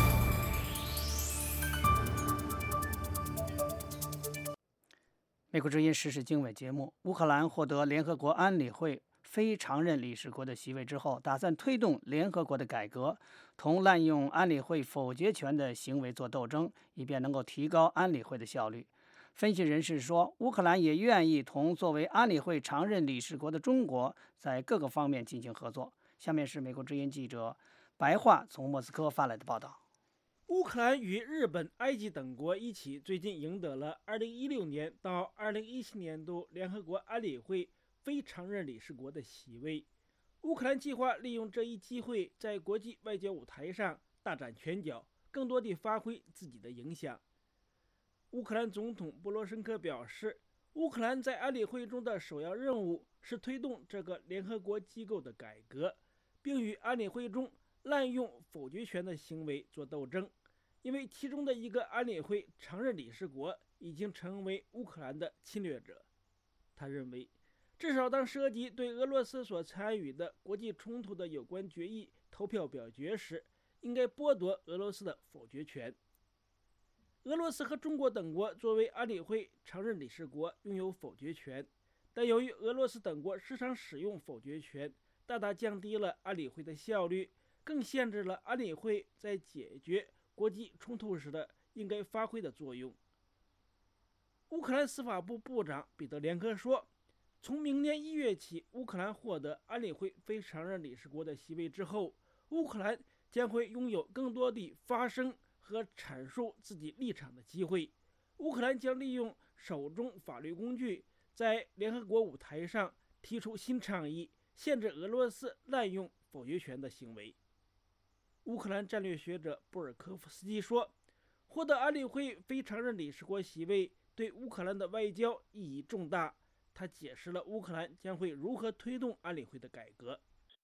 美国之音时事经纬节目，乌克兰获得联合国安理会非常任理事国的席位之后，打算推动联合国的改革，同滥用安理会否决权的行为做斗争，以便能够提高安理会的效率。分析人士说，乌克兰也愿意同作为安理会常任理事国的中国在各个方面进行合作。下面是美国之音记者白桦从莫斯科发来的报道。 乌克兰与日本、埃及等国一起，最近赢得了二零一六年到二零一七年度联合国安理会非常任理事国的席位。乌克兰计划利用这一机会，在国际外交舞台上大展拳脚，更多地发挥自己的影响。乌克兰总统波罗申科表示，乌克兰在安理会中的首要任务是推动这个联合国机构的改革，并与安理会中滥用否决权的行为做斗争，因为其中的一个安理会常任理事国已经成为乌克兰的侵略者。他认为，至少当涉及对俄罗斯所参与的国际冲突的有关决议投票表决时，应该剥夺俄罗斯的否决权。俄罗斯和中国等国作为安理会常任理事国拥有否决权，但由于俄罗斯等国时常使用否决权，大大降低了安理会的效率，更限制了安理会在解决国际冲突时的应该发挥的作用。乌克兰司法部部长彼得连科说，从明年一月起，乌克兰获得安理会非常任理事国的席位之后，乌克兰将会拥有更多地发声和阐述自己立场的机会。乌克兰将利用手中法律工具，在联合国舞台上提出新倡议，限制俄罗斯滥用否决权的行为。乌克兰战略学者布尔科夫斯基说，获得安理会非常任理事国席位对乌克兰的外交意义重大。他解释了乌克兰将会如何推动安理会的改革。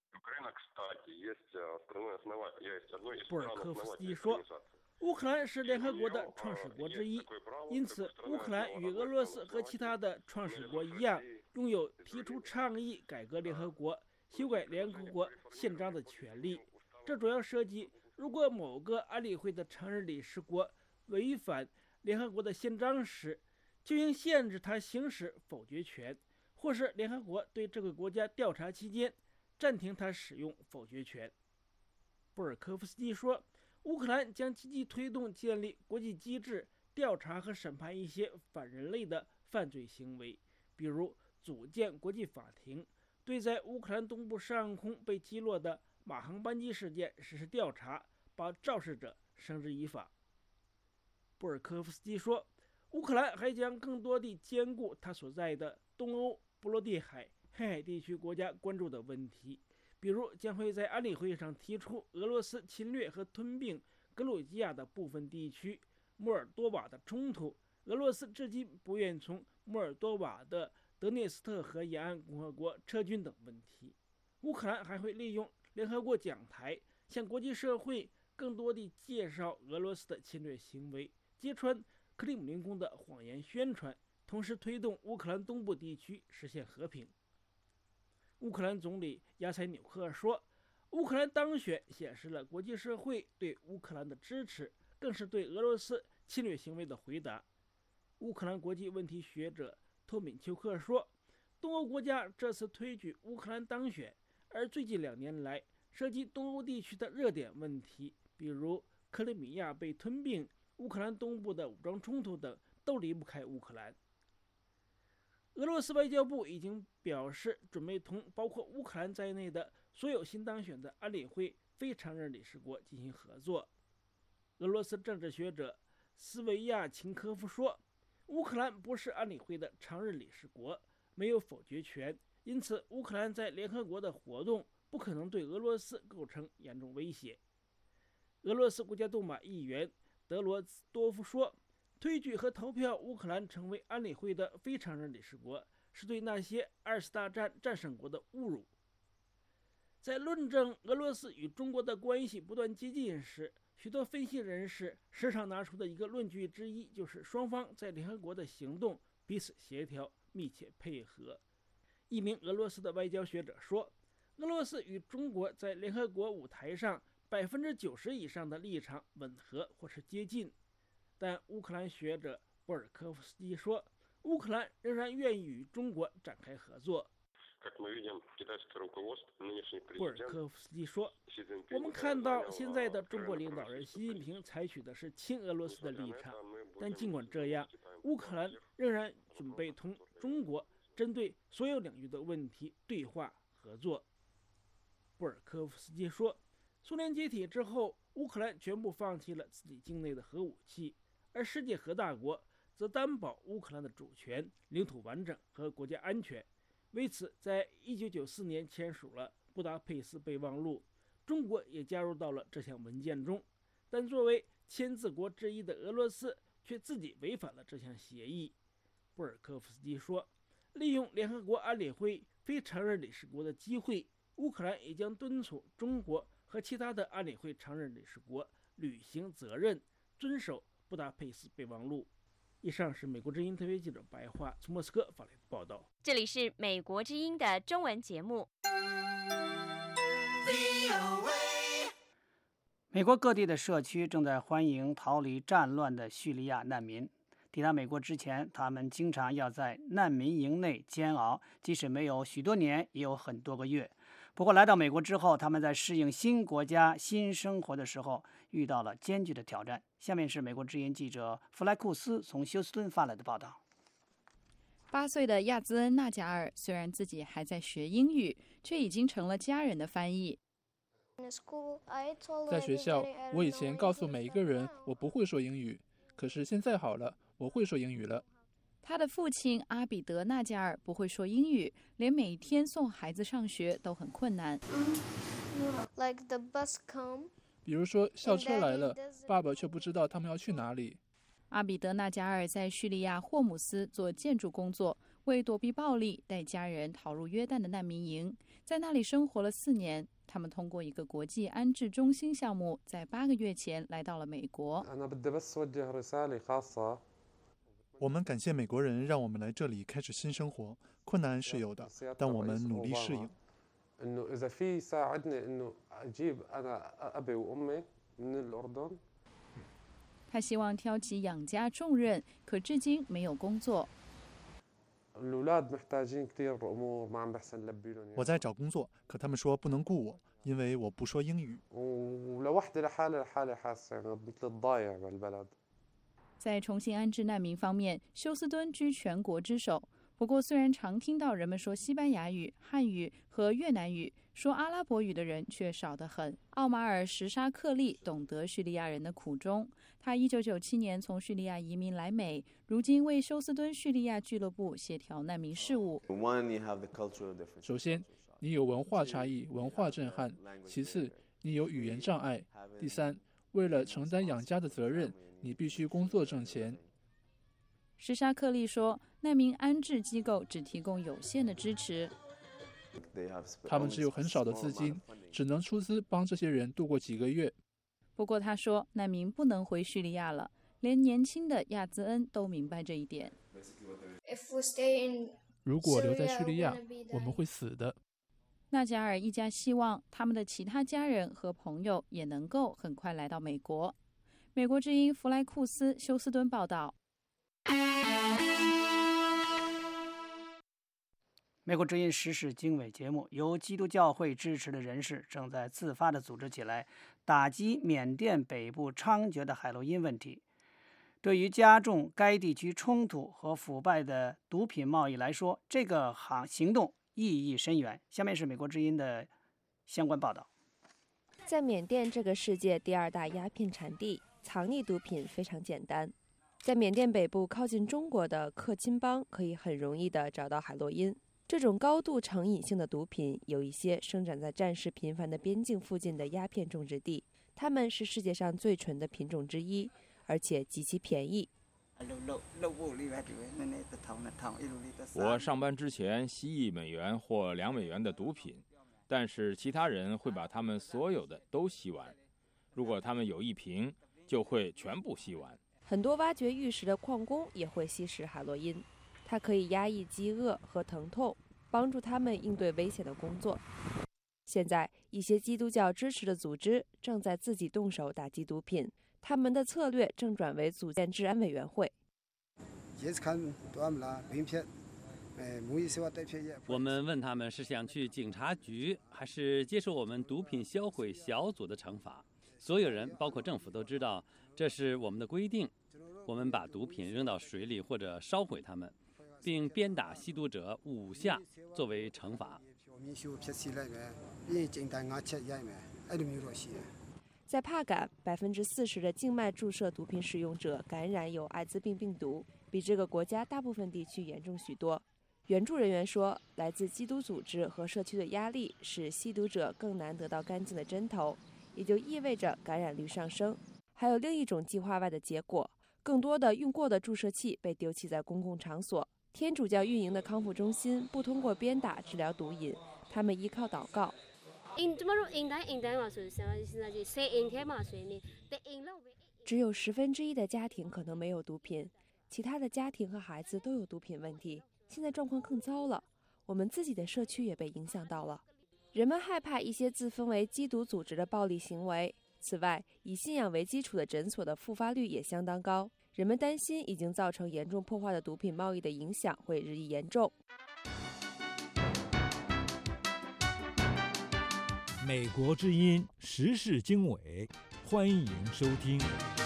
布尔科夫斯基说，乌克兰是联合国的创始国之一，因此乌克兰与俄罗斯和其他的创始国一样，拥有提出倡议改革联合国、修改联合国宪章的权利。这主要涉及，如果某个安理会的常任理事国违反联合国的宪章时，就应限制他行使否决权，或是联合国对这个国家调查期间暂停他使用否决权。布尔科夫斯基说，乌克兰将积极推动建立国际机制，调查和审判一些反人类的犯罪行为，比如组建国际法庭，对在乌克兰东部上空被击落的马航班机事件实施调查，把肇事者绳之以法。布尔科夫斯基说，乌克兰还将更多地兼顾他所在的东欧波罗的海黑海地区国家关注的问题，比如将会在安理会上提出俄罗斯侵略和吞并格鲁吉亚的部分地区、莫尔多瓦的冲突、俄罗斯至今不愿从莫尔多瓦的德涅斯特河沿岸共和国撤军等问题。乌克兰还会利用联合国讲台，向国际社会更多地介绍俄罗斯的侵略行为，揭穿克里姆林宫的谎言宣传，同时推动乌克兰东部地区实现和平。乌克兰总理亚塞纽克说，乌克兰当选显示了国际社会对乌克兰的支持，更是对俄罗斯侵略行为的回答。乌克兰国际问题学者托敏丘克说，东欧国家这次推举乌克兰当选，而最近两年来涉及东欧地区的热点问题，比如克里米亚被吞并、乌克兰东部的武装冲突等，都离不开乌克兰。俄罗斯外交部已经表示，准备同包括乌克兰在内的所有新当选的安理会非常任理事国进行合作。俄罗斯政治学者斯维亚琴科夫说，乌克兰不是安理会的常任理事国，没有否决权，因此乌克兰在联合国的活动不可能对俄罗斯构成严重威胁。俄罗斯国家杜马议员德罗兹多夫说，推举和投票乌克兰成为安理会的非常任理事国，是对那些二次大战战胜国的侮辱。在论证俄罗斯与中国的关系不断接近时，许多分析人士时常拿出的一个论据之一，就是双方在联合国的行动彼此协调、密切配合。一名俄罗斯的外交学者说，俄罗斯与中国在联合国舞台上百分之九十以上的立场吻合或是接近。但乌克兰学者布尔科夫斯基说， 乌克兰仍然愿意与中国展开合作。布尔科夫斯基说，我们看到现在的中国领导人习近平采取的是亲俄罗斯的立场，但尽管这样，乌克兰仍然准备同中国针对所有领域的问题对话合作。布尔科夫斯基说，苏联解体之后，乌克兰全部放弃了自己境内的核武器，而世界核大国则担保乌克兰的主权、领土完整和国家安全。为此，在一九九四年签署了布达佩斯备忘录，中国也加入到了这项文件中。但作为签字国之一的俄罗斯却自己违反了这项协议。布尔科夫斯基说，利用联合国安理会非常任理事国的机会，乌克兰也将敦促中国和其他的安理会常任理事国履行责任，遵守布达佩斯备忘录。以上是美国之音特约记者白桦从莫斯科发来的报道。 这里是美国之音的中文节目。 美国各地的社区正在欢迎逃离战乱的叙利亚难民。抵达美国之前，他们经常要在难民营内煎熬，即使没有许多年，也有很多个月。不过来到美国之后，他们在适应新国家、新生活的时候遇到了艰巨的挑战。下面是美国之音记者弗莱库斯从休斯顿发来的报道。 八岁的亚兹恩·纳贾尔虽然自己还在学英语，却已经成了家人的翻译。 在学校，我以前告诉每一个人我不会说英语，可是现在好了，我会说英语了。 他的父亲阿比德·纳贾尔不会说英语，连每天送孩子上学都很困难。 比如说校车来了，爸爸却不知道他们要去哪里。 阿比德·纳贾尔在叙利亚霍姆斯做建筑工作，为躲避暴力，带家人逃入约旦的难民营，在那里生活了四年。他们通过一个国际安置中心项目，在八个月前来到了美国。 我们感谢美国人让我们来这里开始新生活，困难是有的，但我们努力适应。 他希望挑起养家重任，可至今没有工作。 我在找工作，可他们说不能雇我，因为我不说英语。 在重新安置难民方面，休斯敦居全国之首。不过，虽然常听到人们说西班牙语、汉语和越南语，说阿拉伯语的人却少得很。奥马尔·什沙克利懂得叙利亚人的苦衷。他一九九七年从叙利亚移民来美，如今为休斯敦叙利亚俱乐部协调难民事务。 首先，你有文化差异、文化震撼；其次，你有语言障碍；第三，为了承担养家的责任，你必须工作挣钱。 什沙克利说，难民安置机构只提供有限的支持， 他们只有很少的资金，只能出资帮这些人度过几个月。 不过他说，难民不能回叙利亚了，连年轻的亚兹恩都明白这一点。 如果留在叙利亚，我们会死的。 纳贾尔一家希望他们的其他家人和朋友也能够很快来到美国。美国之音弗莱库斯休斯敦报道。 美国之音时事经纬节目由基督教会支持的人士正在自发地组织起来，打击缅甸北部猖獗的海洛因问题。对于加重该地区冲突和腐败的毒品贸易来说，这个行行动意义深远。下面是美国之音的相关报道。 在缅甸这个世界第二大鸦片产地，藏匿毒品非常简单。在缅甸北部靠近中国的克钦邦，可以很容易地找到海洛因。这种高度成瘾性的毒品，有一些生长在战事频繁的边境附近的鸦片种植地，它们是世界上最纯的品种之一，而且极其便宜。 我上班之前吸一美元或两美元的毒品，但是其他人会把他们所有的都吸完。如果他们有一瓶，就会全部吸完。 很多挖掘玉石的矿工也会吸食海洛因，它可以压抑饥饿和疼痛，帮助他们应对危险的工作。现在，一些基督教支持的组织正在自己动手打击毒品，他们的策略正转为组建治安委员会。 我们问他们是想去警察局，还是接受我们毒品销毁小组的惩罚。所有人，包括政府，都知道这是我们的规定。我们把毒品扔到水里或者烧毁它们，并鞭打吸毒者五下作为惩罚。 在帕敢，百分之四十的静脉注射毒品使用者感染有艾滋病病毒，比这个国家大部分地区严重许多。援助人员说，来自缉毒组织和社区的压力使吸毒者更难得到干净的针头，也就意味着感染率上升。还有另一种计划外的结果，更多的用过的注射器被丢弃在公共场所。天主教运营的康复中心不通过鞭打治疗毒瘾，他们依靠祷告。只有十分之一的家庭可能没有毒品，其他的家庭和孩子都有毒品问题。现在状况更糟了，我们自己的社区也被影响到了。人们害怕一些自封为缉毒组织的暴力行为。此外，以信仰为基础的诊所的复发率也相当高。人们担心已经造成严重破坏的毒品贸易的影响会日益严重。 美国之音时事经纬，欢迎收听。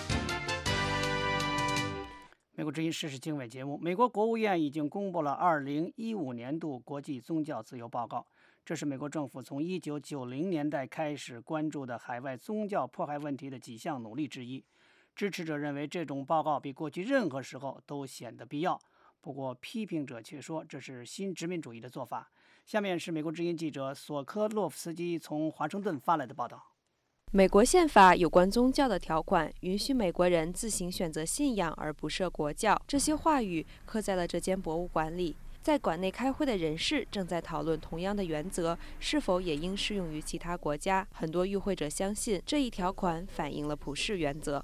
美国之音时事经纬节目，美国国务院已经公布了二零一五年度国际宗教自由报告，这是美国政府从一九九零年代开始关注的海外宗教迫害问题的几项努力之一。支持者认为这种报告比过去任何时候都显得必要，不过批评者却说这是新殖民主义的做法。下面是美国之音记者索科洛夫斯基从华盛顿发来的报道。 美国宪法有关宗教的条款允许美国人自行选择信仰而不设国教，这些话语刻在了这间博物馆里。在馆内开会的人士正在讨论同样的原则是否也应适用于其他国家。很多与会者相信这一条款反映了普世原则。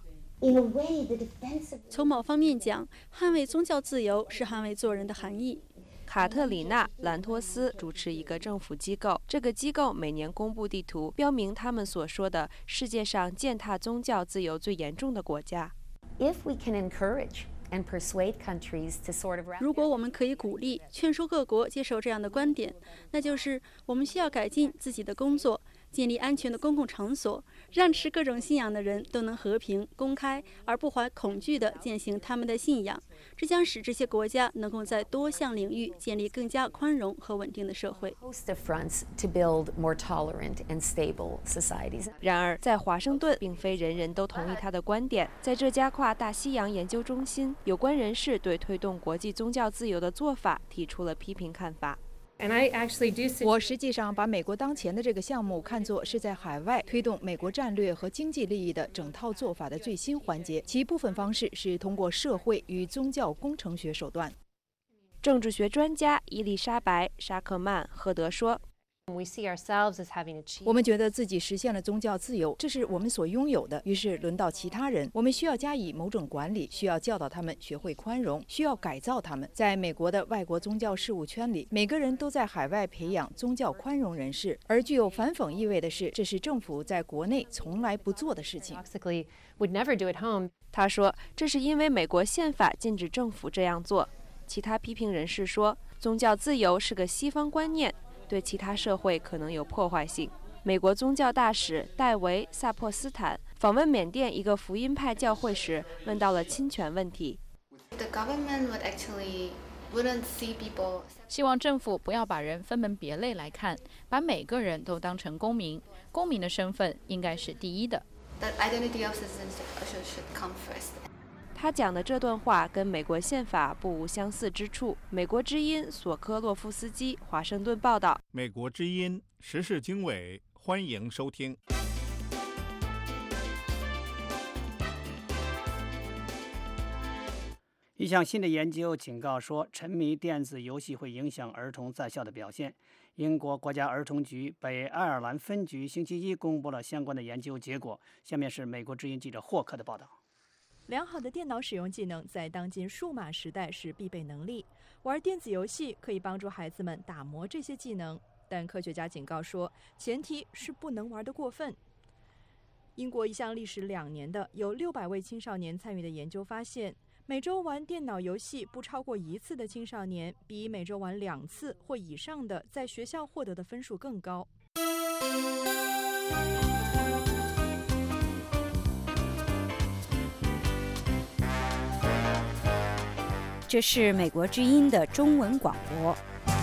从某方面讲，捍卫宗教自由是捍卫做人的含义。 卡特里娜·兰托斯主持一个政府机构，这个机构每年公布地图，标明他们所说的世界上践踏宗教自由最严重的国家。 如果我们可以鼓励、劝说各国接受这样的观点，那就是我们需要改进自己的工作，建立安全的公共场所，让持各种信仰的人都能和平、公开而不怀恐惧地践行他们的信仰。这将使这些国家能够在多项领域建立更加宽容和稳定的社会。 然而，在华盛顿，并非人人都同意他的观点。在这家跨大西洋研究中心，有关人士对推动国际宗教自由的做法提出了批评看法。 我实际上把美国当前的这个项目看作是在海外推动美国战略和经济利益的整套做法的最新环节，其部分方式是通过社会与宗教工程学手段。 政治学专家伊丽莎白·沙克曼·赫德说， 我们觉得自己实现了宗教自由，这是我们所拥有的。于是轮到其他人，我们需要加以某种管理，需要教导他们学会宽容，需要改造他们。在美国的外国宗教事务圈里，每个人都在海外培养宗教宽容人士，而具有反讽意味的是，这是政府在国内从来不做的事情。 他说，这是因为美国宪法禁止政府这样做。其他批评人士说，宗教自由是个西方观念，对其他社会可能有破坏性。美国宗教大使戴维·萨珀斯坦访问缅甸一个福音派教会时，问到了侵权问题。 希望政府不要把人分门别类来看，把每个人都当成公民，公民的身份应该是第一的。 他讲的这段话跟美国宪法不无相似之处。美国之音索科洛夫斯基华盛顿报道。 美国之音时事经纬，欢迎收听。 一项新的研究警告说，沉迷电子游戏会影响儿童在校的表现。英国国家儿童局北爱尔兰分局星期一公布了相关的研究结果。下面是美国之音记者霍克的报道。 良好的电脑使用技能在当今数码时代是必备能力。玩电子游戏可以帮助孩子们打磨这些技能，但科学家警告说，前提是不能玩得过分。英国一项历时两年的、有六百位青少年参与的研究发现， 每周玩电脑游戏不超过一次的青少年，比每周玩两次或以上的在学校获得的分数更高。 这是美国之音的中文广播。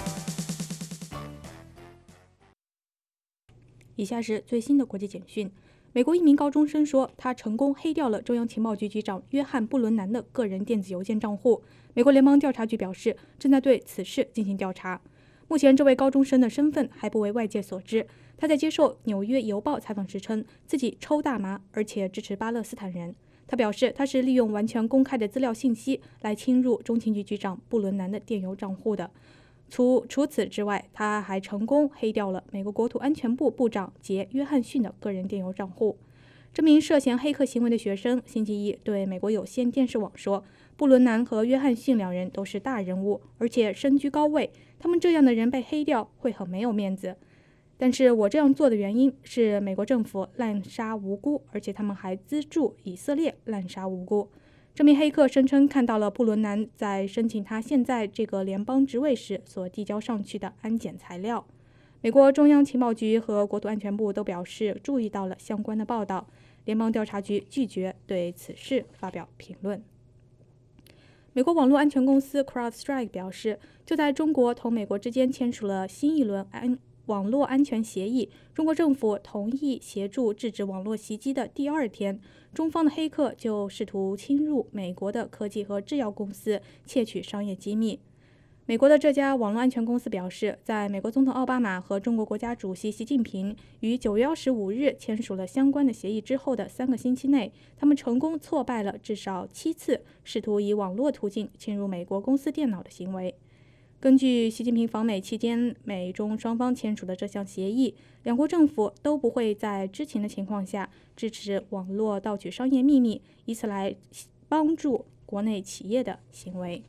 以下是最新的国际简讯。美国一名高中生说，他成功黑掉了中央情报局局长约翰·布伦南的个人电子邮件账户。美国联邦调查局表示，正在对此事进行调查。目前，这位高中生的身份还不为外界所知。他在接受《纽约邮报》采访时称，自己抽大麻，而且支持巴勒斯坦人。他表示，他是利用完全公开的资料信息来侵入中情局局长布伦南的电邮账户的。除除此之外，他还成功黑掉了美国国土安全部部长杰·约翰逊的个人电邮账户。这名涉嫌黑客行为的学生星期一对美国有线电视网说，布伦南和约翰逊两人都是大人物，而且身居高位，他们这样的人被黑掉会很没有面子。但是我这样做的原因是美国政府滥杀无辜，而且他们还资助以色列滥杀无辜。这名黑客声称看到了布伦南在申请他现在这个联邦职位时所递交上去的安检材料。美国中央情报局和国土安全部都表示注意到了相关的报道，联邦调查局拒绝对此事发表评论。美国网络安全公司 CrowdStrike 表示，就在中国同美国之间签署了新一轮安网络安全协议，中国政府同意协助制止网络袭击的第二天，中方的黑客就试图侵入美国的科技和制药公司，窃取商业机密。美国的这家网络安全公司表示，在美国总统奥巴马和中国国家主席习近平于九月二十五日签署了相关的协议之后的三个星期内，他们成功挫败了至少七次试图以网络途径侵入美国公司电脑的行为。根据习近平访美期间美中双方签署的这项协议，两国政府都不会在知情的情况下支持网络盗取商业秘密，以此来帮助国内企业的行为。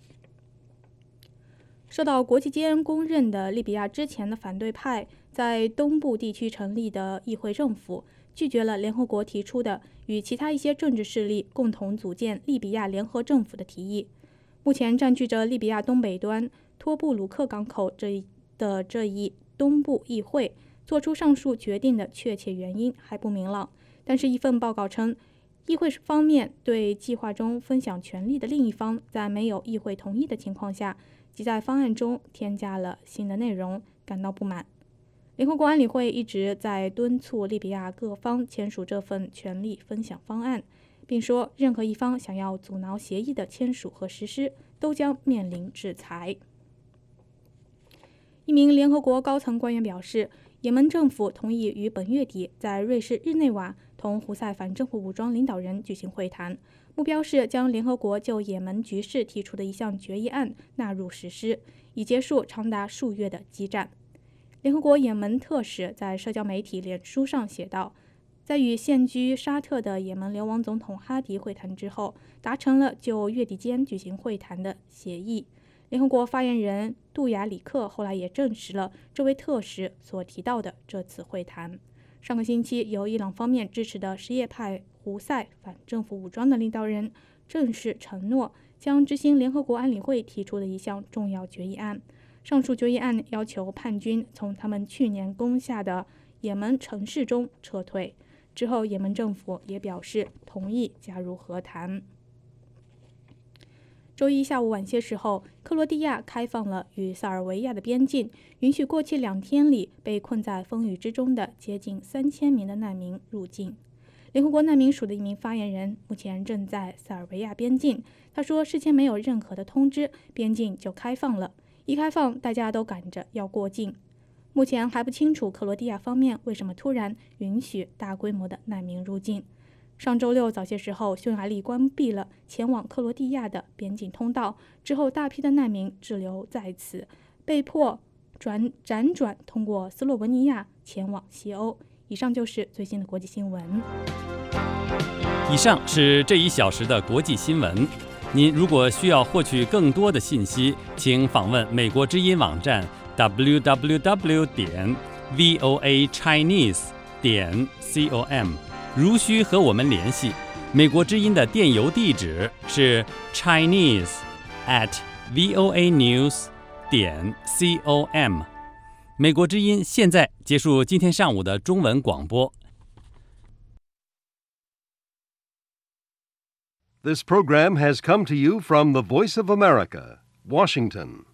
受到国际间公认的利比亚之前的反对派在东部地区成立的议会政府拒绝了联合国提出的与其他一些政治势力共同组建利比亚联合政府的提议。目前占据着利比亚东北端托布鲁克港口这一的这一东部议会做出上述决定的确切原因还不明朗，但是一份报告称，议会方面对计划中分享权力的另一方在没有议会同意的情况下，即在方案中添加了新的内容，感到不满。联合国安理会一直在敦促利比亚各方签署这份权力分享方案，并说任何一方想要阻挠协议的签署和实施都将面临制裁。一名联合国高层官员表示，也门政府同意于本月底在瑞士日内瓦同胡塞反政府武装领导人举行会谈，目标是将联合国就也门局势提出的一项决议案纳入实施，以结束长达数月的激战。联合国也门特使在社交媒体脸书上写道，在与现居沙特的也门流亡总统哈迪会谈之后，达成了就月底间举行会谈的协议。联合国发言人杜亚里克后来也证实了这位特使所提到的这次会谈。上个星期，由伊朗方面支持的什叶派胡塞反政府武装的领导人正式承诺将执行联合国安理会提出的一项重要决议案。上述决议案要求叛军从他们去年攻下的也门城市中撤退。之后，也门政府也表示同意加入和谈。周一下午晚些时候，克罗地亚开放了与塞尔维亚的边境，允许过去两天里被困在风雨之中的接近三千名的难民入境。联合国难民署的一名发言人目前正在塞尔维亚边境，他说事先没有任何的通知，边境就开放了，一开放大家都赶着要过境。目前还不清楚克罗地亚方面为什么突然允许大规模的难民入境。上周六早些时候，匈牙利关闭了前往克罗地亚的边境通道，之后大批的难民滞留在此，被迫转辗转通过斯洛文尼亚前往西欧。以上就是最新的国际新闻。 以上是这一小时的国际新闻。您如果需要获取更多的信息，请访问美国之音网站 double-u double-u double-u 点 voa chinese 点 com。如需和我们联系， 美国之音的电邮地址是 chinese at voa news 点 com。美国之音现在结束今天上午的中文广播。 This program has come to you from the Voice of America, Washington.